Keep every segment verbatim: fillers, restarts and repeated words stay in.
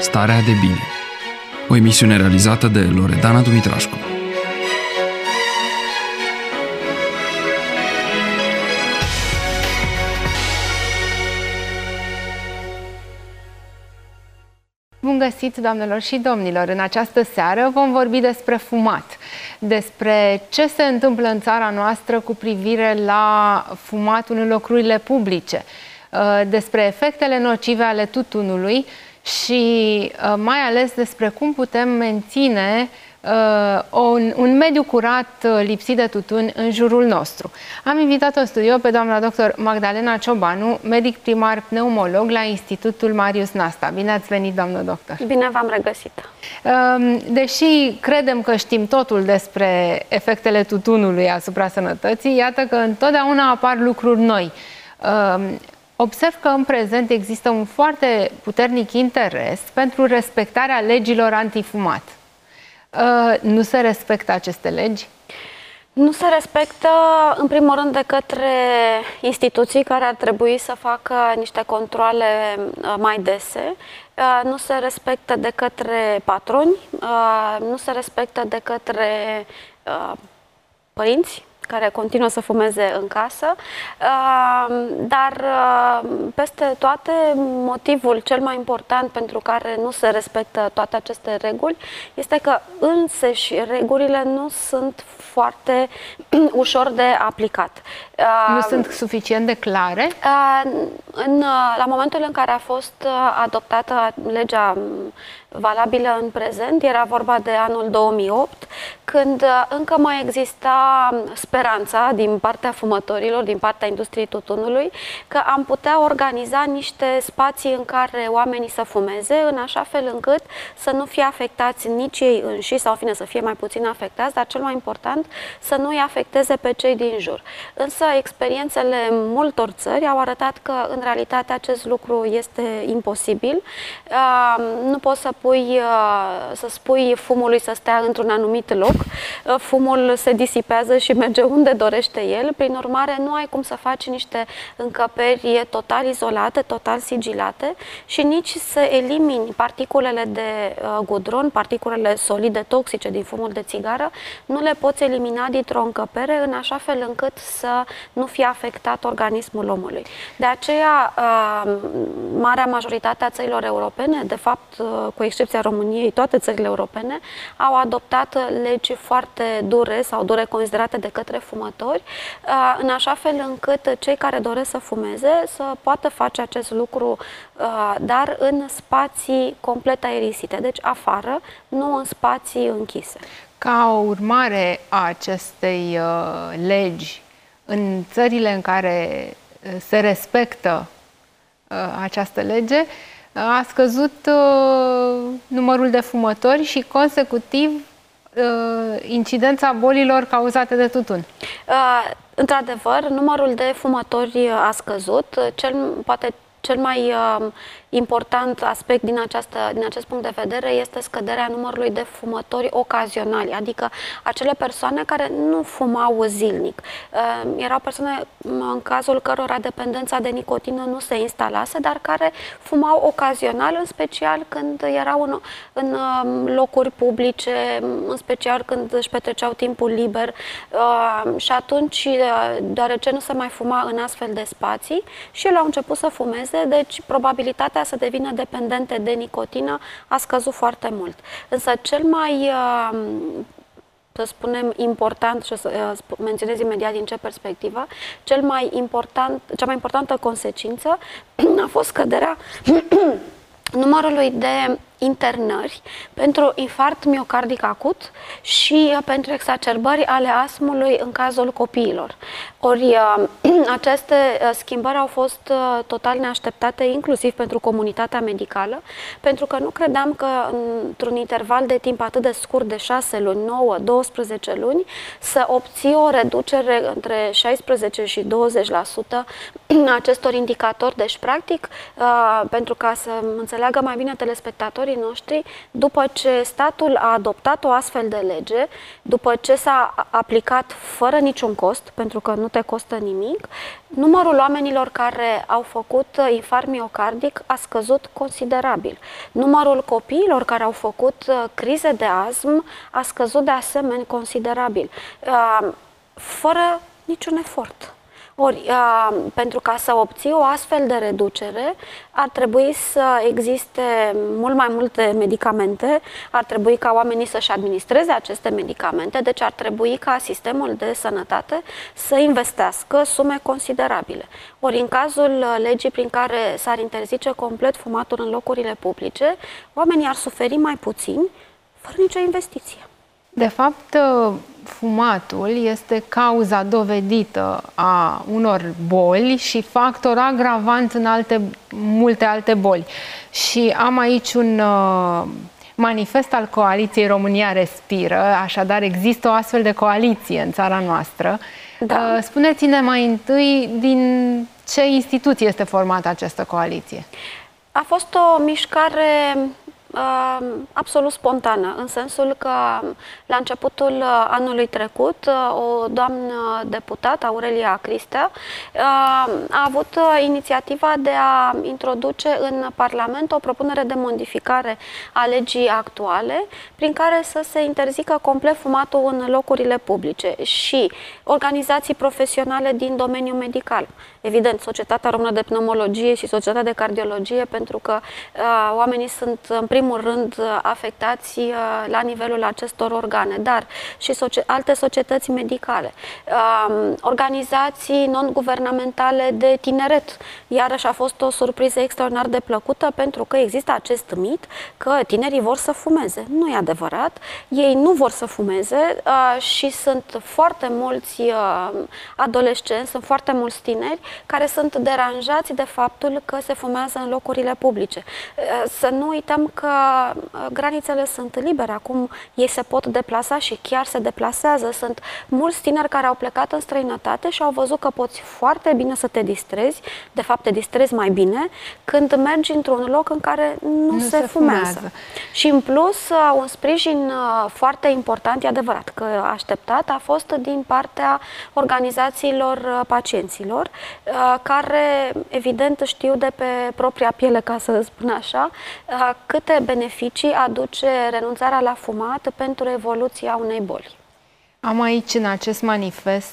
Starea de bine. O emisiune realizată de Loredana Dumitrașcu. Bun găsit, doamnelor și domnilor! În această seară vom vorbi despre fumat, despre ce se întâmplă în țara noastră cu privire la fumatul în locurile publice, despre efectele nocive ale tutunului și mai ales despre cum putem menține un, un mediu curat, lipsit de tutun în jurul nostru. Am invitat în studio pe doamna doctor Magdalena Ciobanu, medic primar pneumolog la Institutul Marius Nasta. Bine ați venit, doamnă doctor! Bine v-am regăsit! Deși credem că știm totul despre efectele tutunului asupra sănătății, iată că întotdeauna apar lucruri noi. Observ că în prezent există un foarte puternic interes pentru respectarea legilor antifumat. Nu se respectă aceste legi? Nu se respectă, în primul rând, de către instituții care ar trebui să facă niște controale mai dese. Nu se respectă de către patroni, nu se respectă de către părinți care continuă să fumeze în casă, dar peste toate, motivul cel mai important pentru care nu se respectă toate aceste reguli este că însăși regulile nu sunt foarte ușor de aplicat. Nu sunt suficient de clare? În, la momentul în care a fost adoptată legea valabilă în prezent, era vorba de anul două mii opt, când încă mai exista speranța din partea fumătorilor, din partea industriei tutunului, că am putea organiza niște spații în care oamenii să fumeze, în așa fel încât să nu fie afectați nici ei înșiși, sau în fine să fie mai puțin afectați, dar cel mai important să nu îi afecteze pe cei din jur. Însă experiențele multor țări au arătat că în realitate acest lucru este imposibil. Nu poți să pui, să spui fumului să stea într-un anumit loc, fumul se disipează și merge unde dorește el, prin urmare nu ai cum să faci niște încăperi total izolate, total sigilate și nici să elimini particulele de gudron, particulele solide toxice din fumul de țigară, nu le poți elimina dintr-o încăpere în așa fel încât să nu fie afectat organismul omului. De aceea, marea majoritate a țărilor europene, de fapt, cu excepția României, toate țările europene, au adoptat legi foarte dure sau dure considerate de către fumători, în așa fel încât cei care doresc să fumeze să poată face acest lucru, dar în spații complet aerisite, deci afară, nu în spații închise. Ca o urmare a acestei uh, legi, în țările în care se respectă uh, această lege, a scăzut uh, numărul de fumători și, consecutiv, uh, incidența bolilor cauzate de tutun. Uh, Într-adevăr, numărul de fumători a scăzut. Cel, poate cel mai uh, important aspect din, această, din acest punct de vedere este scăderea numărului de fumători ocazionali, adică acele persoane care nu fumau zilnic. Uh, erau persoane în cazul cărora dependența de nicotină nu se instalase, dar care fumau ocazional, în special când erau în, în uh, locuri publice, în special când își petreceau timpul liber uh, și atunci, uh, deoarece nu se mai fuma în astfel de spații și ele au început să fumeze, deci probabilitatea să devină dependente de nicotină a scăzut foarte mult. Însă cel mai, să spunem, important, și o să menționez imediat din ce perspectivă, cel mai important, cea mai importantă consecință a fost scăderea numărului de internări pentru infarct miocardic acut și pentru exacerbări ale astmului în cazul copiilor. Ori aceste schimbări au fost total neașteptate, inclusiv pentru comunitatea medicală, pentru că nu credeam că într-un interval de timp atât de scurt de șase luni, nouă, douăsprezece luni, să obții o reducere între șaisprezece și douăzeci la sută acestor indicatori. Deci, practic, pentru ca să înțeleagă mai bine telespectatorii, fumatorii noștri, după ce statul a adoptat o astfel de lege, după ce s-a aplicat fără niciun cost, pentru că nu te costă nimic, numărul oamenilor care au făcut infarct miocardic a scăzut considerabil. Numărul copiilor care au făcut crize de astm a scăzut de asemenea considerabil, fără niciun efort. Ori, pentru ca să obții o astfel de reducere, ar trebui să existe mult mai multe medicamente, ar trebui ca oamenii să-și administreze aceste medicamente, deci ar trebui ca sistemul de sănătate să investească sume considerabile. Ori, în cazul legii prin care s-ar interzice complet fumatul în locurile publice, oamenii ar suferi mai puțin, fără nicio investiție. De fapt, fumatul este cauza dovedită a unor boli și factor agravant în alte, multe alte boli. Și am aici un uh, manifest al coaliției România Respiră, așadar există o astfel de coaliție în țara noastră. Da. Uh, spuneți-ne mai întâi din ce instituție este formată această coaliție? A fost o mișcare Uh, absolut spontană, în sensul că la începutul anului trecut o doamnă deputată, Aurelia Cristea, uh, a avut inițiativa de a introduce în Parlament o propunere de modificare a legii actuale prin care să se interzică complet fumatul în locurile publice și organizații profesionale din domeniul medical. Evident, Societatea Română de Pneumologie și Societatea de Cardiologie, pentru că uh, oamenii sunt în primul rând afectați uh, la nivelul acestor organe, dar și soci alte societăți medicale, uh, organizații non-guvernamentale de tineret. Iarăși a fost o surpriză extraordinar de plăcută, pentru că există acest mit că tinerii vor să fumeze. Nu e adevărat, ei nu vor să fumeze uh, și sunt foarte mulți uh, adolescenți, sunt foarte mulți tineri care sunt deranjați de faptul că se fumează în locurile publice. Să nu uităm că granițele sunt libere, acum ei se pot deplasa și chiar se deplasează. Sunt mulți tineri care au plecat în străinătate și au văzut că poți foarte bine să te distrezi, de fapt te distrezi mai bine, când mergi într-un loc în care nu, nu se, se fumează. fumează. Și în plus, un sprijin foarte important, e adevărat că așteptat, a fost din partea organizațiilor pacienților, care, evident, știu de pe propria piele, ca să spun așa, câte beneficii aduce renunțarea la fumat pentru evoluția unei boli. Am aici, în acest manifest,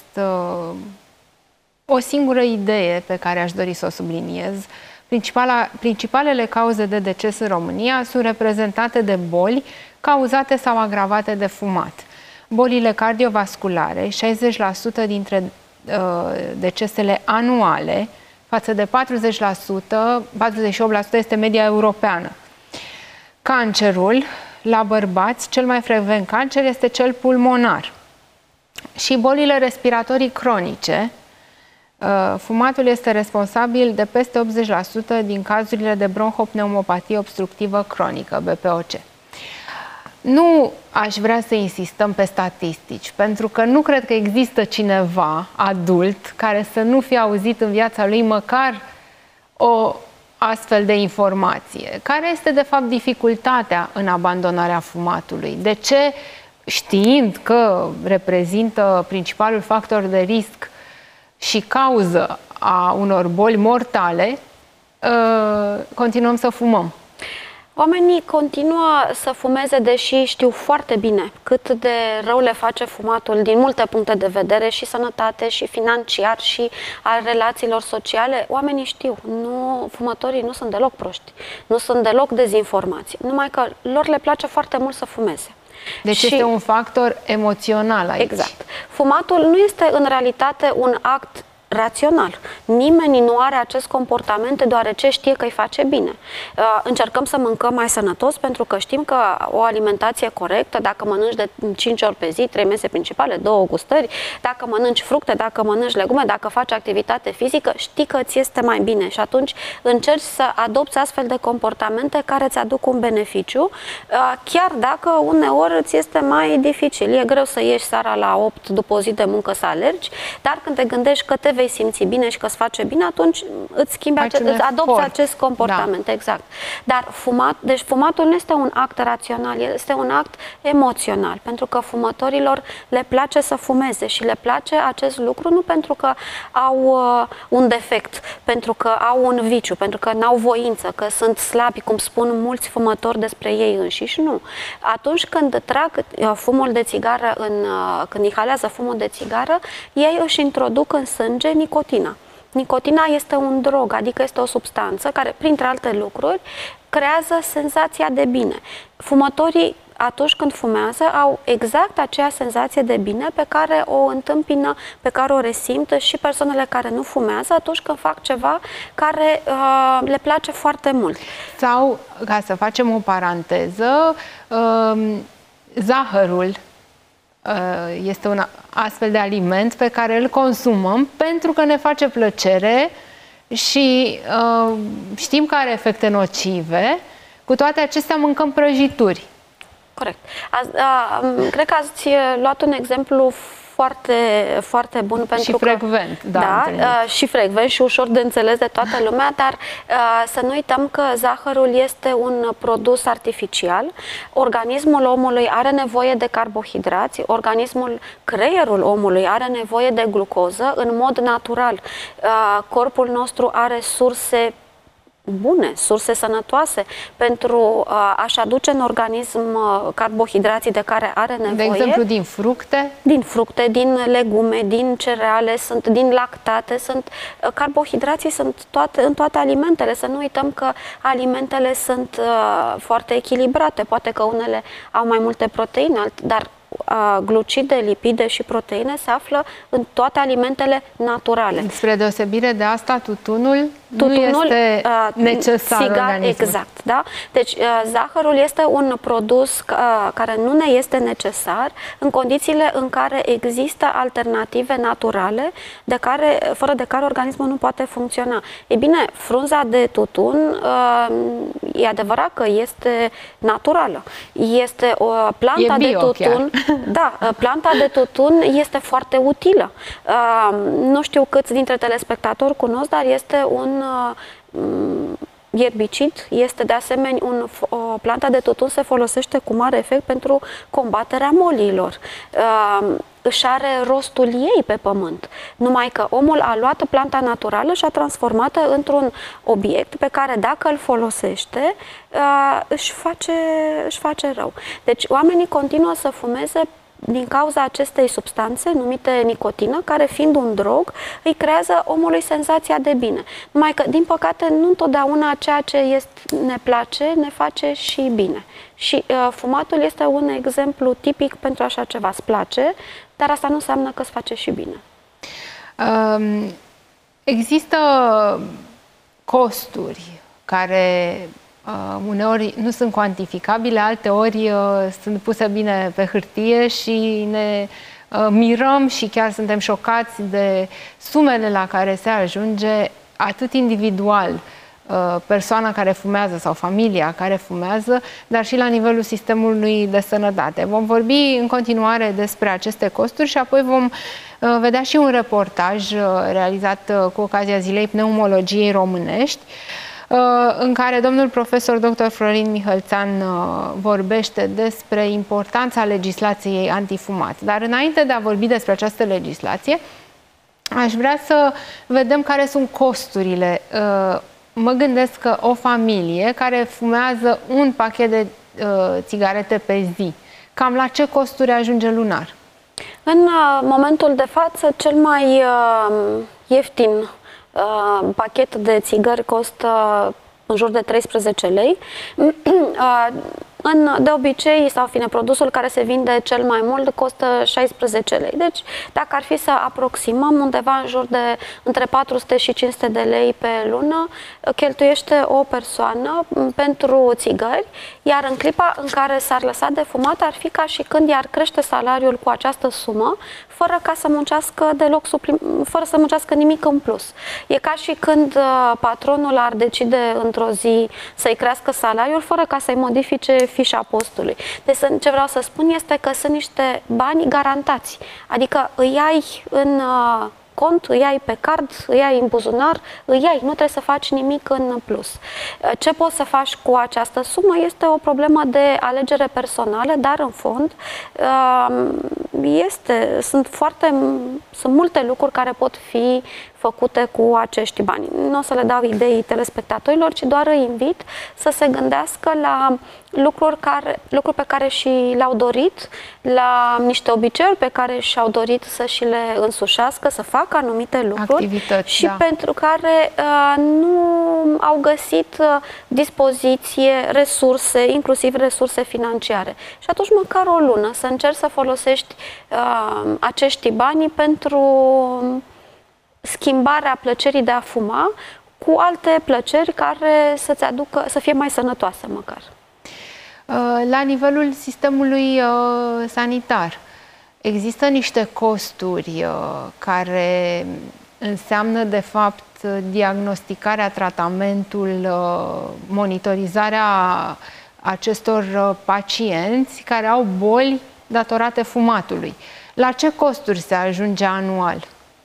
o singură idee pe care aș dori să o subliniez. Principala, principalele cauze de deces în România sunt reprezentate de boli cauzate sau agravate de fumat. Bolile cardiovasculare, șaizeci la sută dintre decesele anuale, față de patruzeci la sută, patruzeci și opt la sută este media europeană. Cancerul, la bărbați, cel mai frecvent cancer este cel pulmonar. Și bolile respiratorii cronice, fumatul este responsabil de peste optzeci la sută din cazurile de bronhopneumopatie obstructivă cronică, B P O C. Nu aș vrea să insistăm pe statistici, pentru că nu cred că există cineva adult care să nu fie auzit în viața lui măcar o astfel de informație. Care este, de fapt, dificultatea în abandonarea fumatului? De ce, știind că reprezintă principalul factor de risc și cauză a unor boli mortale, continuăm să fumăm? Oamenii continuă să fumeze, deși știu foarte bine cât de rău le face fumatul din multe puncte de vedere, și sănătate, și financiar, și al relațiilor sociale. Oamenii știu, nu, fumătorii nu sunt deloc proști, nu sunt deloc dezinformați, numai că lor le place foarte mult să fumeze. Deci și este un factor emoțional aici. Exact. Fumatul nu este în realitate un act rațional. Nimeni nu are acest comportament deoarece știe că îi face bine. Încercăm să mâncăm mai sănătos pentru că știm că o alimentație corectă, dacă mănânci de cinci ori pe zi, trei mese principale, două gustări, dacă mănânci fructe, dacă mănânci legume, dacă faci activitate fizică, știi că ți este mai bine și atunci încerci să adopți astfel de comportamente care îți aduc un beneficiu, chiar dacă uneori îți este mai dificil. E greu să ieși seara la opt după o zi de muncă să alergi, dar când te gândești că te vei simți bine și că face bine, atunci îți schimbi, ace îți adopți acest comportament. Da. Exact. Dar fumat, deci fumatul nu este un act rațional, este un act emoțional, pentru că fumătorilor le place să fumeze și le place acest lucru nu pentru că au uh, un defect, pentru că au un viciu, pentru că n-au voință, că sunt slabi, cum spun mulți fumători despre ei înșiși, nu. Atunci când trag uh, fumul de țigară, în, uh, când inhalează fumul de țigară, ei își introduc în sânge nicotina. Nicotina este un drog, adică este o substanță care, printre alte lucruri, creează senzația de bine. Fumătorii, atunci când fumează, au exact aceea senzație de bine pe care o întâmpină, pe care o resimt și persoanele care nu fumează atunci când fac ceva care uh, le place foarte mult. Sau, ca să facem o paranteză, uh, zahărul este un astfel de aliment pe care îl consumăm pentru că ne face plăcere și uh, știm că are efecte nocive. Cu toate acestea mâncăm prăjituri. Corect. Azi, a, cred că ați luat un exemplu foarte, foarte bun pentru și frecvent, că, da, da și frecvent și ușor de înțeles de toată lumea, dar să nu uităm că zahărul este un produs artificial. Organismul omului are nevoie de carbohidrați, organismul, creierul omului are nevoie de glucoză în mod natural. Corpul nostru are surse bune, surse sănătoase pentru uh, a-și aduce în organism uh, carbohidrații de care are nevoie. De exemplu, din fructe? Din fructe, din legume, din cereale, sunt, din lactate, sunt uh, carbohidrații sunt toate, în toate alimentele. Să nu uităm că alimentele sunt uh, foarte echilibrate. Poate că unele au mai multe proteine, dar Uh, glucide, lipide și proteine se află în toate alimentele naturale. Spre deosebire de asta, tutunul, tutunul nu este uh, necesar țigar, exact, da? Deci uh, zahărul este un produs uh, care nu ne este necesar în condițiile în care există alternative naturale de care, fără de care organismul nu poate funcționa. E bine, frunza de tutun uh, e adevărat că este naturală. Este o uh, planta e bio, de tutun. Chiar. Da, planta de tutun este foarte utilă. Uh, nu știu câți dintre telespectatori cunosc, dar este un uh, ierbicid, este de asemenea un, o planta de tutun se folosește cu mare efect pentru combaterea moliilor. Uh, își are rostul ei pe pământ. Numai că omul a luat planta naturală și a transformat-o într-un obiect pe care dacă îl folosește, uh, își, face, își face rău. Deci oamenii continuă să fumeze din cauza acestei substanțe numite nicotină, care fiind un drog, îi creează omului senzația de bine. Numai că, din păcate, nu întotdeauna ceea ce este, ne place, ne face și bine. Și uh, fumatul este un exemplu tipic pentru așa ceva. Îți place, dar asta nu înseamnă că îți face și bine. Um, există costuri care uh, uneori nu sunt cuantificabile, alteori uh, sunt puse bine pe hârtie și ne uh, mirăm și chiar suntem șocați de sumele la care se ajunge atât individual, persoana care fumează sau familia care fumează, dar și la nivelul sistemului de sănătate. Vom vorbi în continuare despre aceste costuri și apoi vom vedea și un reportaj realizat cu ocazia Zilei Pneumologiei Românești, în care domnul profesor doctor Florin Mihălțan vorbește despre importanța legislației antifumat. Dar înainte de a vorbi despre această legislație, aș vrea să vedem care sunt costurile. Mă gândesc că o familie care fumează un pachet de uh, țigarete pe zi, cam la ce costuri ajunge lunar? În uh, momentul de față, cel mai uh, ieftin uh, pachet de țigări costă în jur de treisprezece lei. uh, În, de obicei, sau fine, produsul care se vinde cel mai mult costă șaisprezece lei. Deci, dacă ar fi să aproximăm, undeva în jur de între patru sute și cinci sute de lei pe lună, cheltuiește o persoană pentru țigări, iar în clipa în care s-ar lăsa de fumat, ar fi ca și când i-ar crește salariul cu această sumă, fără ca să muncească deloc suplim, fără să muncească nimic în plus. E ca și când uh, patronul ar decide într-o zi să-i crească salariul, fără ca să-i modifice fișa postului. Deci ce vreau să spun este că sunt niște bani garantați. Adică îi ai în uh, cont, îi ai pe card, îi ai în buzunar, îi ai, nu trebuie să faci nimic în plus. Ce poți să faci cu această sumă este o problemă de alegere personală, dar în fond este, sunt foarte, sunt multe lucruri care pot fi făcute cu acești bani. Nu o să le dau idei telespectatorilor, ci doar îi invit să se gândească la lucruri, care, lucruri pe care și le-au dorit, la niște obiceiuri pe care și-au dorit să și le însușească, să facă anumite lucruri. Activități, și da. pentru care uh, nu au găsit uh, dispoziție, resurse, inclusiv resurse financiare. Și atunci măcar o lună să încerci să folosești uh, acești bani pentru schimbarea plăcerii de a fuma cu alte plăceri care să-ți aducă, să fie mai sănătoase măcar. La nivelul sistemului sanitar, există niște costuri care înseamnă, de fapt, diagnosticarea, tratamentul, monitorizarea acestor pacienți care au boli datorate fumatului. La ce costuri se ajunge anual?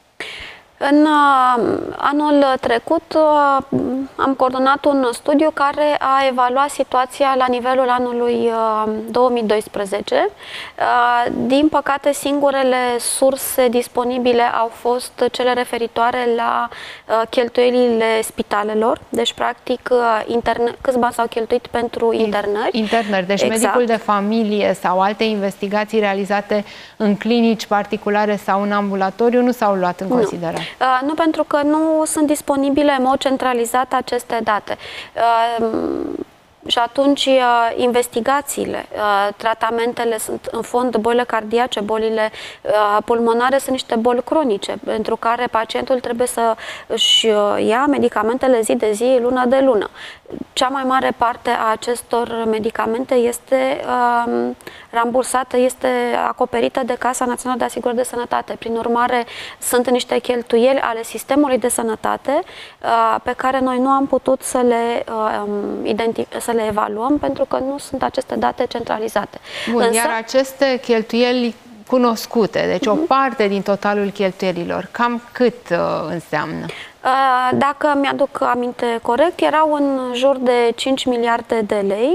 În uh, anul trecut uh, am coordonat un studiu care a evaluat situația la nivelul anului uh, două mii doisprezece. Uh, din păcate, singurele surse disponibile au fost cele referitoare la uh, cheltuielile spitalelor. Deci, practic, uh, câți bani s-au cheltuit pentru internări. Internări, deci exact. Medicul de familie sau alte investigații realizate în clinici particulare sau în ambulatoriu nu s-au luat în nu. considerare. Uh, nu, pentru că nu sunt disponibile în mod centralizat aceste date. Uh, și atunci uh, investigațiile, uh, tratamentele sunt în fond bolile cardiace, bolile uh, pulmonare sunt niște boli cronice, pentru care pacientul trebuie să își uh, ia medicamentele zi de zi, lună de lună. Cea mai mare parte a acestor medicamente este uh, rambursată, este acoperită de Casa Națională de Asigurări de Sănătate. Prin urmare, sunt niște cheltuieli ale sistemului de sănătate uh, pe care noi nu am putut să le, uh, să le evaluăm, pentru că nu sunt aceste date centralizate. Bun, Însă, iar aceste cheltuieli cunoscute, deci uh-huh. o parte din totalul cheltuielilor, cam cât uh, înseamnă? Dacă mi-aduc aminte corect, erau în jur de cinci miliarde de lei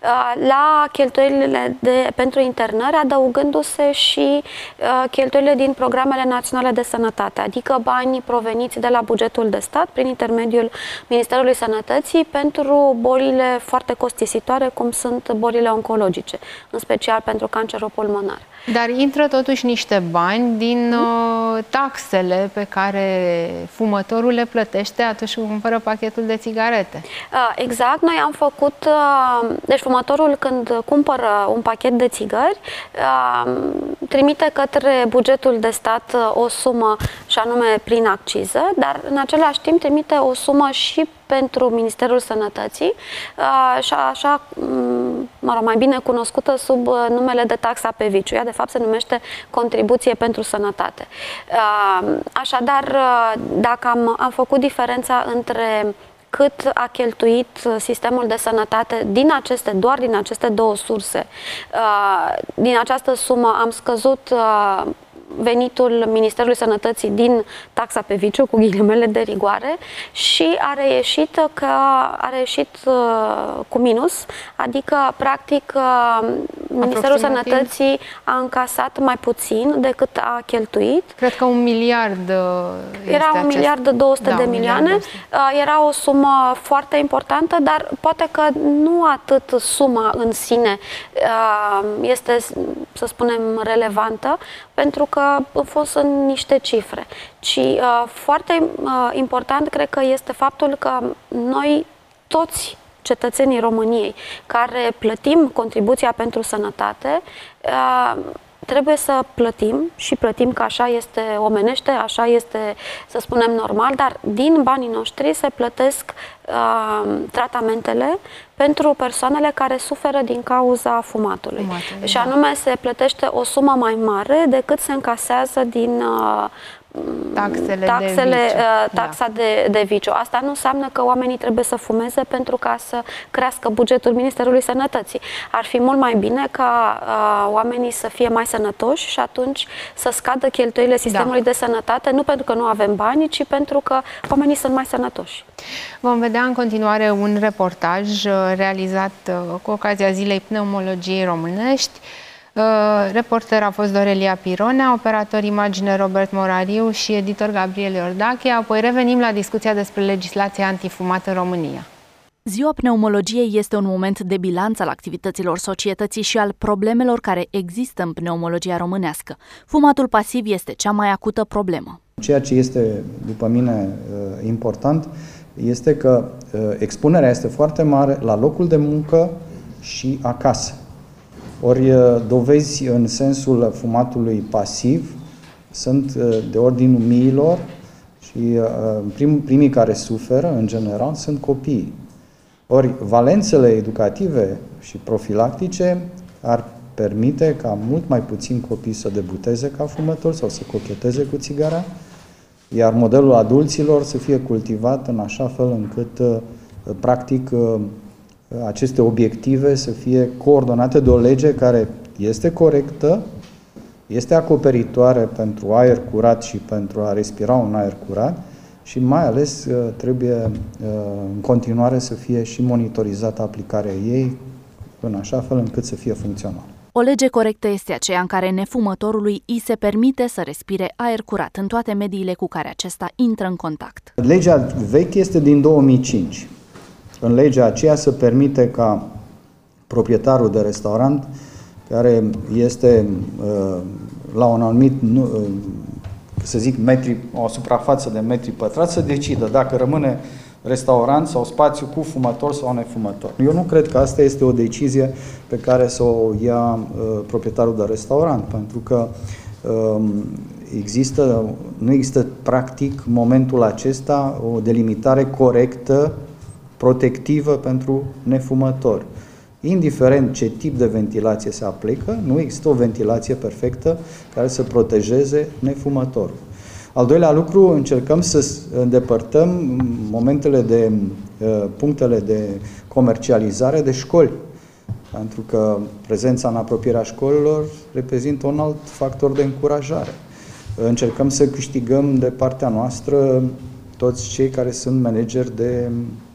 la cheltuielile de, pentru internări, adăugându-se și cheltuielile din programele naționale de sănătate, adică banii proveniți de la bugetul de stat prin intermediul Ministerului Sănătății pentru bolile foarte costisitoare, cum sunt bolile oncologice, în special pentru cancerul pulmonar. Dar intră totuși niște bani din uh, taxele pe care fumătorul le plătește atunci când cumpără pachetul de țigarete. Uh, exact. Noi am făcut... Uh, deci fumătorul când cumpără un pachet de țigări, uh, trimite către bugetul de stat uh, o sumă, și anume prin acciză, dar în același timp trimite o sumă și pentru Ministerul Sănătății uh, și așa, mă rog, mai bine cunoscută sub uh, numele de taxa pe viciu. Ea, de fapt, se numește contribuție pentru sănătate. Uh, așadar, uh, dacă am, am făcut diferența între cât a cheltuit sistemul de sănătate din aceste, doar din aceste două surse, uh, din această sumă am scăzut uh, venitul Ministerului Sănătății din taxa pe viciu, cu ghilimele de rigoare, și a reieșit că a reieșit uh, cu minus, adică practic uh, Ministerul Sănătății a încasat mai puțin decât a cheltuit. Cred că un miliard este Era un acest... miliard de două sute da, de milioane. Uh, era o sumă foarte importantă, dar poate că nu atât suma în sine uh, este, să spunem, relevantă, pentru că în fost sunt niște cifre, ci uh, foarte uh, important cred că este faptul că noi toți cetățenii României care plătim contribuția pentru sănătate, uh, trebuie să plătim și plătim că așa este omenește, așa este, să spunem, normal, dar din banii noștri se plătesc uh, tratamentele pentru persoanele care suferă din cauza fumatului. Fumatului și anume se plătește o sumă mai mare decât se încasează din uh, taxele, taxele de viciu. taxa da. de, de viciu. Asta nu înseamnă că oamenii trebuie să fumeze pentru ca să crească bugetul Ministerului Sănătății. Ar fi mult mai bine ca uh, oamenii să fie mai sănătoși și atunci să scadă cheltuielile sistemului da. de sănătate, nu pentru că nu avem bani, ci pentru că oamenii sunt mai sănătoși. Vom vedea în continuare un reportaj realizat cu ocazia Zilei Pneumologiei Românești. Reporter a fost Dorelia Pironea, operator imagine Robert Morariu și editor Gabriel Iordache. Apoi revenim la discuția despre legislația antifumat în România. Ziua Pneumologiei este un moment de bilanț al activităților societății și al problemelor care există în pneumologia românească. Fumatul pasiv este cea mai acută problemă. Ceea ce este, după mine, important este că expunerea este foarte mare la locul de muncă și acasă. Ori dovezi în sensul fumatului pasiv sunt de ordinul miilor și prim, primii care suferă, în general, sunt copiii. Ori valențele educative și profilactice ar permite ca mult mai puțini copii să debuteze ca fumători sau să cocheteze cu țigara, iar modelul adulților să fie cultivat în așa fel încât, practic, aceste obiective să fie coordonate de o lege care este corectă, este acoperitoare pentru aer curat și pentru a respira un aer curat și mai ales trebuie în continuare să fie și monitorizată aplicarea ei în așa fel încât să fie funcțională. O lege corectă este aceea în care nefumătorului îi se permite să respire aer curat în toate mediile cu care acesta intră în contact. Legea veche este din două mii cinci. În legea aceea se permite ca proprietarul de restaurant, care este uh, la un anumit, uh, să zic, metri, o suprafață de metri pătrați, să decidă dacă rămâne restaurant sau spațiu cu fumător sau nefumător. Eu nu cred că asta este o decizie pe care să o ia uh, proprietarul de restaurant, pentru că uh, există, nu există practic momentul acesta o delimitare corectă protectivă pentru nefumători. Indiferent ce tip de ventilație se aplică, nu există o ventilație perfectă care să protejeze nefumătorul. Al doilea lucru, încercăm să îndepărtăm momentele de punctele de comercializare de școli, pentru că prezența în apropierea școlilor reprezintă un alt factor de încurajare. Încercăm să câștigăm de partea noastră toți cei care sunt manageri de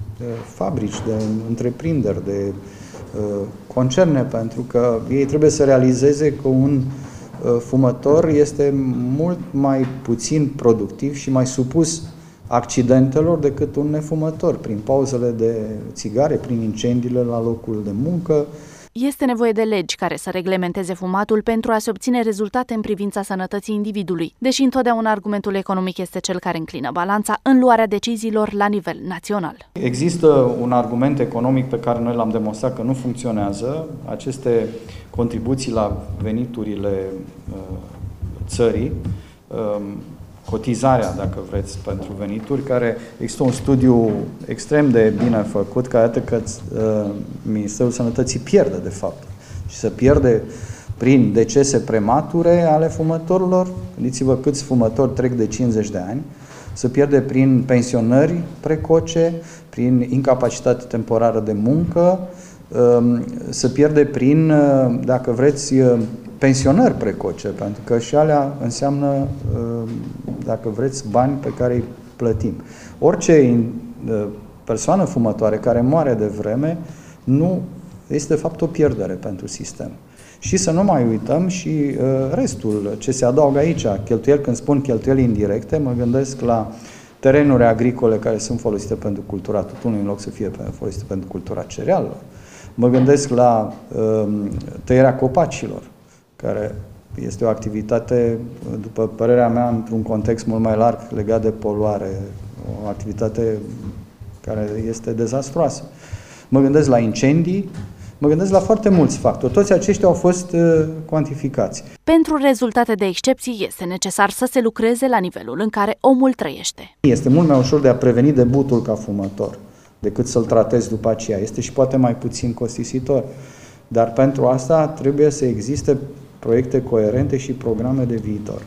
fabrici, de întreprinderi, de uh, concerne, pentru că ei trebuie să realizeze că un uh, fumător este mult mai puțin productiv și mai supus accidentelor decât un nefumător, prin pauzele de țigare, prin incendiile la locul de muncă. Este nevoie de legi care să reglementeze fumatul pentru a se obține rezultate în privința sănătății individului, deși întotdeauna argumentul economic este cel care înclină balanța în luarea deciziilor la nivel național. Există un argument economic pe care noi l-am demonstrat că nu funcționează. Aceste contribuții la veniturile uh, țării, uh, cotizarea, dacă vreți, pentru venituri, care există un studiu extrem de bine făcut, care arată că uh, Ministerul Sănătății pierde, de fapt. Și se pierde prin decese premature ale fumătorilor. Gândiți-vă câți fumători trec de cincizeci de ani. Se pierde prin pensionări precoce, prin incapacitate temporară de muncă, uh, se pierde prin, uh, dacă vreți, uh, pensionări precoce, pentru că și alea înseamnă, dacă vreți, bani pe care îi plătim. Orice persoană fumătoare care moare de vreme nu este de fapt o pierdere pentru sistem. Și să nu mai uităm și restul ce se adaugă aici. Cheltuieli, când spun cheltuieli indirecte, mă gândesc la terenuri agricole care sunt folosite pentru cultura tutunului în loc să fie folosite pentru cultura cerealelor. Mă gândesc la tăierea copacilor, care este o activitate, după părerea mea, într-un context mult mai larg legat de poluare, o activitate care este dezastruoasă. Mă gândesc la incendii, mă gândesc la foarte mulți factori. Toți aceștia au fost uh, cuantificați. Pentru rezultate de excepții este necesar să se lucreze la nivelul în care omul trăiește. Este mult mai ușor de a preveni debutul ca fumător decât să-l tratezi după aceea. Este și poate mai puțin costisitor. Dar pentru asta trebuie să existe proiecte coerente și programe de viitor.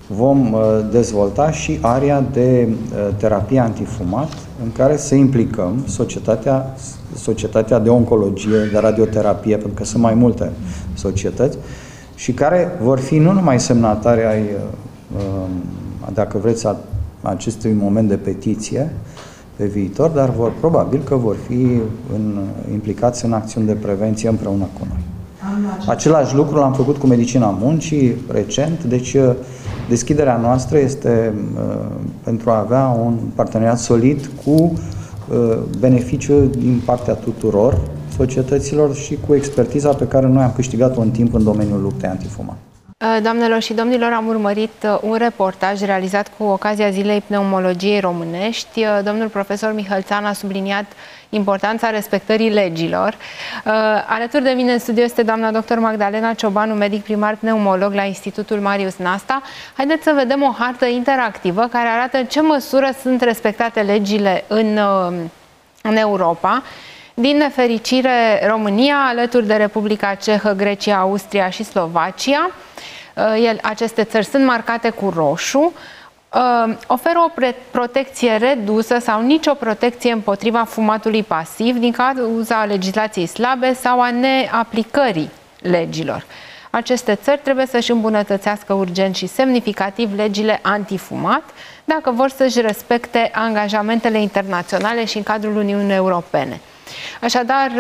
vom dezvolta și area de terapie antifumat, în care să implicăm societatea, societatea de oncologie, de radioterapie, pentru că sunt mai multe societăți, și care vor fi nu numai semnatari ai, dacă vreți, a acestui moment de petiție pe viitor, dar vor, probabil că vor fi în, implicați în acțiuni de prevenție împreună cu noi. Același lucru l-am făcut cu medicina muncii recent, deci deschiderea noastră este uh, pentru a avea un parteneriat solid cu uh, beneficiu din partea tuturor societăților și cu expertiza pe care noi am câștigat-o în timp în domeniul luptei antifumat. Doamnelor și domnilor, am urmărit un reportaj realizat cu ocazia Zilei Pneumologiei Românești. Domnul profesor Mihălțan a subliniat importanța respectării legilor. Alături de mine în studio este doamna doctor Magdalena Ciobanu, medic primar pneumolog la Institutul Marius Nasta. Haideți să vedem o hartă interactivă care arată în ce măsură sunt respectate legile în, în Europa. Din nefericire, România, alături de Republica Cehă, Grecia, Austria și Slovacia, el, aceste țări sunt marcate cu roșu, oferă o protecție redusă sau nicio protecție împotriva fumatului pasiv din cauza legislației slabe sau a neaplicării legilor. Aceste țări trebuie să-și îmbunătățească urgent și semnificativ legile antifumat dacă vor să-și respecte angajamentele internaționale și în cadrul Uniunii Europene. Așadar,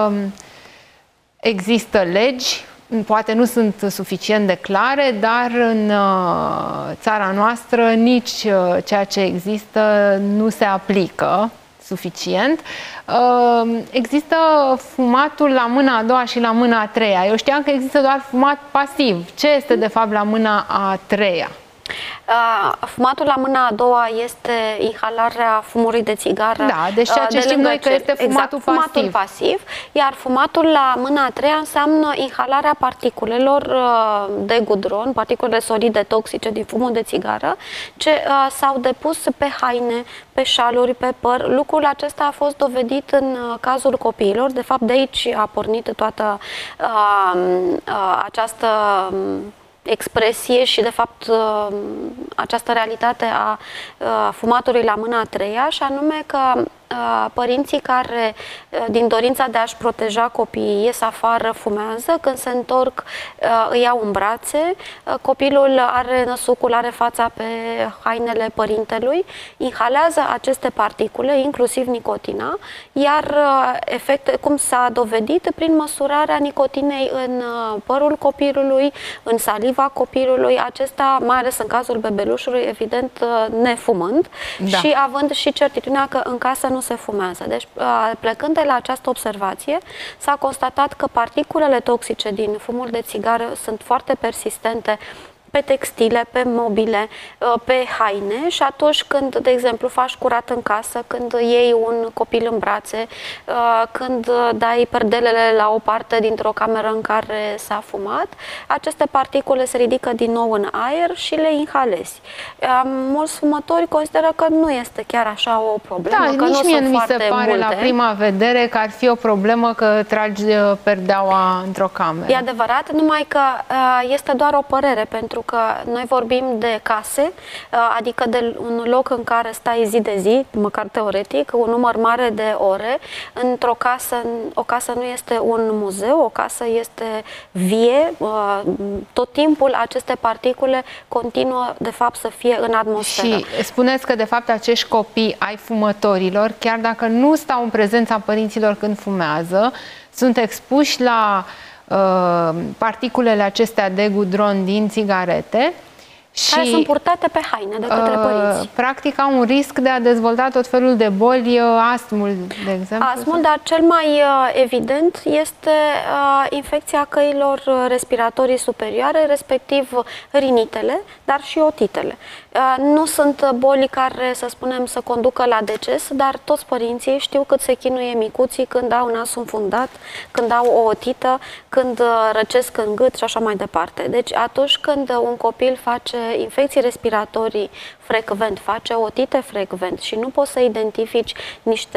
există legi, poate nu sunt suficient de clare, dar în țara noastră nici ceea ce există nu se aplică suficient. Există fumatul la mâna a doua și la mâna a treia. Eu știam că există doar fumat pasiv. Ce este de fapt la mâna a treia? Uh, fumatul la mâna a doua este inhalarea fumului de țigară. Da, deci ceea ce de știm noi că este fumatul, exact, pasiv. fumatul pasiv. Iar fumatul la mâna a treia înseamnă inhalarea particulelor uh, de gudron, particule solide toxice din fumul de țigară, ce uh, s-au depus pe haine, pe șaluri, pe păr. Lucrul acesta a fost dovedit în uh, cazul copiilor. De fapt, de aici a pornit toată uh, uh, această uh, expresie și, de fapt, această realitate a fumatului la mâna a treia, și anume că părinții care, din dorința de a-și proteja copiii, ies afară, fumează, când se întorc îi iau în brațe, copilul are năsucul, are fața pe hainele părintelui, inhalează aceste particule, inclusiv nicotina, iar efecte, cum s-a dovedit, prin măsurarea nicotinei în părul copilului, în saliva copilului, acesta, mai ales în cazul bebelușului, evident nefumând, da, și având și certitudinea că în casă nu se fumează. Deci, plecând de la această observație, s-a constatat că particulele toxice din fumul de țigară sunt foarte persistente pe textile, pe mobile, pe haine, și atunci când, de exemplu, faci curat în casă, când iei un copil în brațe, când dai perdelele la o parte dintr-o cameră în care s-a fumat, aceste particule se ridică din nou în aer și le inhalezi. Mulți fumători consideră că nu este chiar așa o problemă, da, că nici nu mie sunt nu mi se pare multe. La prima vedere că ar fi o problemă că tragi perdeaua într-o cameră. E adevărat, numai că este doar o părere, pentru că noi vorbim de case, adică de un loc în care stai zi de zi, măcar teoretic, un număr mare de ore. Într-o casă, o casă nu este un muzeu, o casă este vie. Tot timpul aceste particule continuă, de fapt, să fie în atmosferă. Și spuneți că, de fapt, acești copii ai fumătorilor, chiar dacă nu stau în prezența părinților când fumează, sunt expuși la Uh, particulele acestea de gudron din țigarete și care sunt purtate pe haine de către părinți. Uh, practic au un risc de a dezvolta tot felul de boli, uh, astmul, de exemplu. Astmul, dar cel mai uh, evident este uh, infecția căilor respiratorii superioare, respectiv rinitele, dar și otitele. Uh, nu sunt boli care, să spunem, să conducă la deces, dar toți părinții știu cât se chinuie micuții când au nasul înfundat, când au o otită, când uh, răcesc în gât și așa mai departe. Deci atunci când un copil face infecții respiratorii frecvent, face otite frecvent și nu poți să identifici niște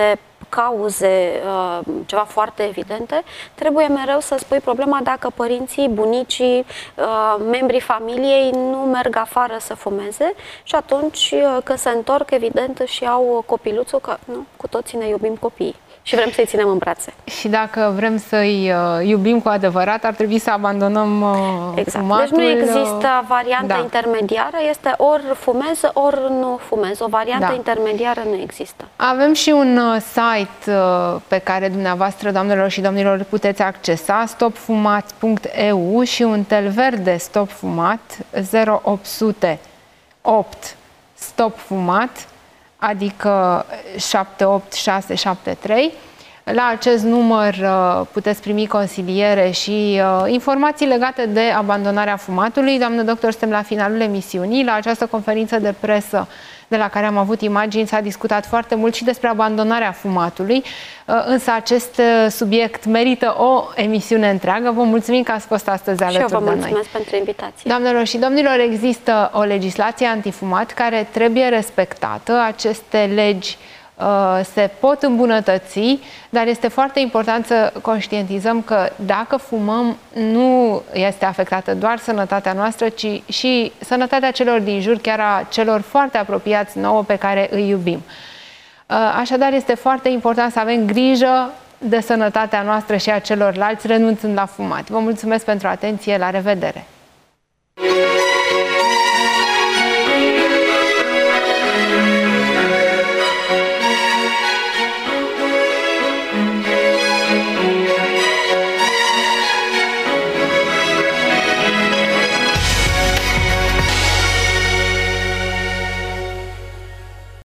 cauze ceva foarte evidente, trebuie mereu să spui problema dacă părinții, bunicii, membrii familiei nu merg afară să fumeze și atunci când se întorc, evident, și au copiluțul, că nu, cu toții ne iubim copiii și vrem să-i ținem în brațe. Și dacă vrem să-i uh, iubim cu adevărat, ar trebui să abandonăm uh, exact. fumatul. Deci nu există varianta da. intermediară, este ori fumez, ori nu fumez. O variantă da. intermediară nu există. Avem și un uh, site uh, pe care dumneavoastră, doamnelor și domnilor, puteți accesa, stop fumat punct e u, și un tel verde Stop Fumat, zero opt zero opt Stop Fumat, adică șapte opt șase șapte trei. La acest număr puteți primi consiliere și informații legate de abandonarea fumatului. Doamnă doctor, suntem la finalul emisiunii. La această conferință de presă de la care am avut imagini s-a discutat foarte mult și despre abandonarea fumatului, însă acest subiect merită o emisiune întreagă. Vă mulțumim că ați fost astăzi alături de noi. Și eu vă mulțumesc pentru invitație. Doamnelor și domnilor, există o legislație antifumat care trebuie respectată. Aceste legi se pot îmbunătăți, dar este foarte important să conștientizăm că dacă fumăm, nu este afectată doar sănătatea noastră, ci și sănătatea celor din jur, chiar a celor foarte apropiați nouă pe care îi iubim. Așadar, este foarte important să avem grijă de sănătatea noastră și a celorlalți, renunțând la fumat. Vă mulțumesc pentru atenție, la revedere!